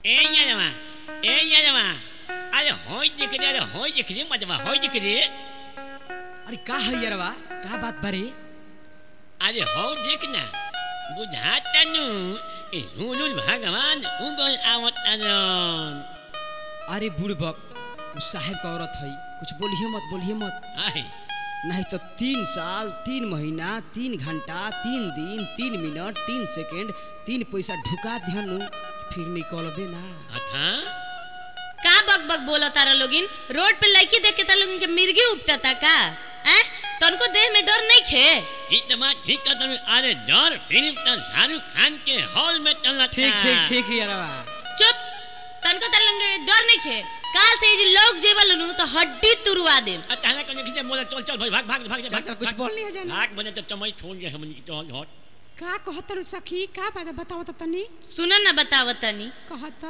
Ella अरे होई दिख रही मजमा होई दिख रही। अरे का है यारवा का बात बारे? अरे हो देखना बुझाता नु इहुलुल भगवान उगल आवत अनन। अरे बुड़बक उस साहब का औरत है, कुछ बोलिए मत आहे नहीं तो 3 साल 3 महीना 3 घंटा 3 दिन 3 मिनट 3 सेकंड 3 पैसा ढुका दिहनु फिर निकलबे ना। अथा का बक बक बोला तारा लोगिन? रोड पे लड़की देख के तारा लोगिन के मिर्गी उपटता का? हैं? तनको देह में डर नहीं खे? इतना ठीक कर तुम। अरे डर फिल्म तो शाहरुख खान के हॉल में चलता। ठीक यारवा चुप। तनको तारा लोगिन के डर नहीं खे? काल से ये लोग जेबल नु तो हड्डी तुरवा दे। अचानक को नहीं बोला चल भाई भाग कुछ बोल नहीं है जाना। भाग बने तो चमई छोड़ गए हमन की चल हट। का कहत सखी का बात बताओ त तनी। सुन ना बतावतनी कहता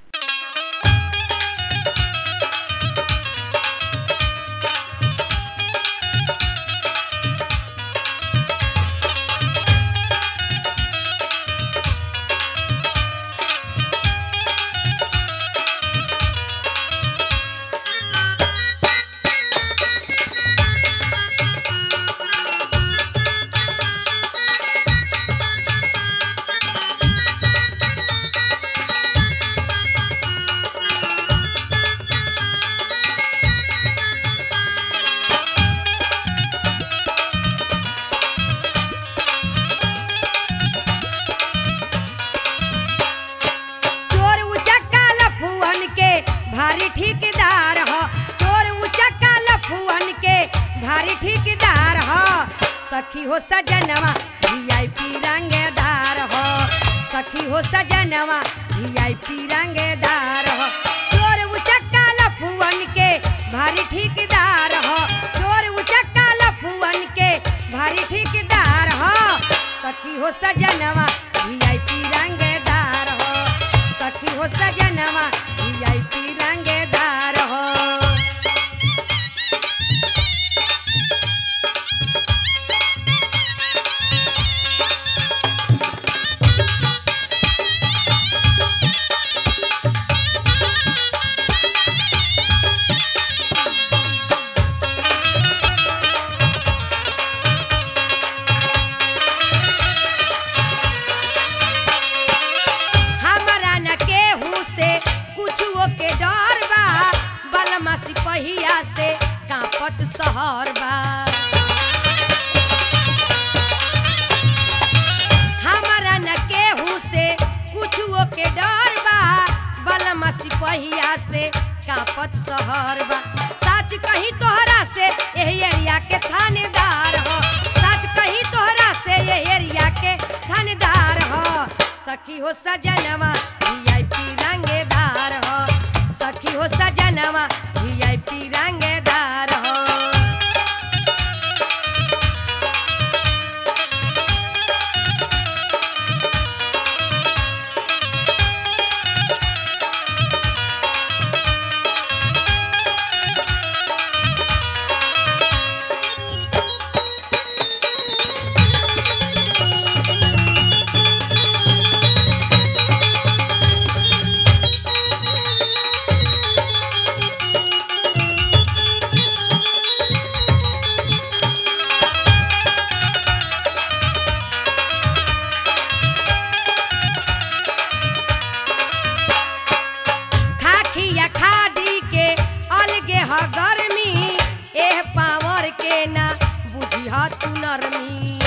भारी ठेकेदार हो, चोर उचक्का लफुअन के भारी ठेकेदार हो। सखी हो सजनवा वीआईपी रंगदार हो, सखी हो सजनवा वीआईपी रंगदार हो। चोर उचक्का लफुअन के भारी ठेकेदार हो, चोर उचक्का लफुअन के भारी ठेकेदार हो। सखी हो सजनवा वीआईपी रंगदार हो, सखी हो सजनवा वीआईपी रंगदार हो। हमरा न केहू से कुछुओ के डर बा, बलमा सिपहिया से कांपत शहर बा। हमरा न केहू से कुछुओ के डर बा, बलमा सिपहिया से कांपत शहर बा। सच कही तोहरा से एही एरिया के थानेदार हो, सच कही तोहरा से एही एरिया के थानेदार हो। सखी हो सजनवा वीआईपी रंगदार हो, सखी हो सजनवा वीआईपी रंगदार हो। खाखिया खादी के अलगे ह गर्मी, एह पावर के ना बुझी ह तू नरमी।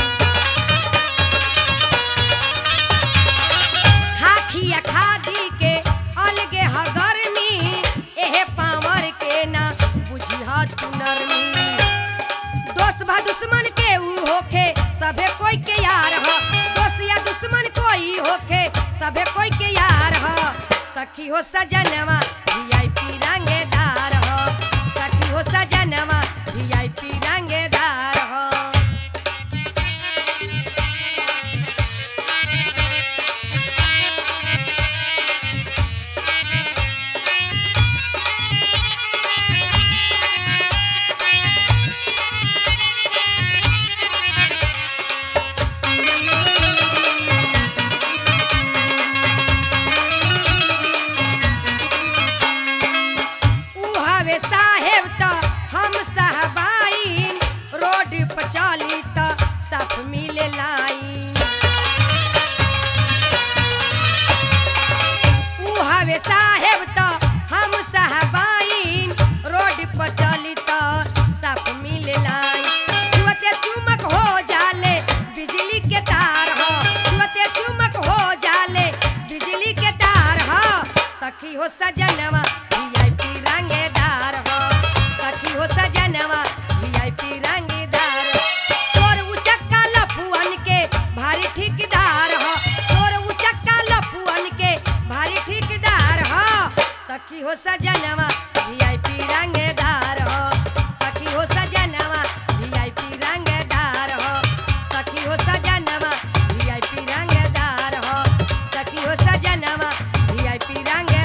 खाखिया खादी के अलगे ह गर्मी, एह पावर के ना बुझी ह तू नरमी। दोस्त भा दुश्मन के ऊ होखे सभे कोई के यार ह, दोस्त या दुश्मन कोई होखे सभे कोई के यार ह। सखी हो सजनवा वीआईपी रंगदार हो, सखी हो सजनवा वीआईपी रंगदार हो। हो सजनवा वीआईपी रंगदार हो सखी हो सजनवा वीआईपी रंगदार हो चोर उचक्का लफुअन के भारी ठेकेदार हो चोर उचक्का लफुअन के भारी ठेकेदार हो सखी हो सजनवा वीआईपी रंगदार हो सखी हो सजनवा वीआईपी रंगदार हो सखी हो सजनवा वीआईपी रंगदार हो सखी हो सजनवा वीआईपी रंग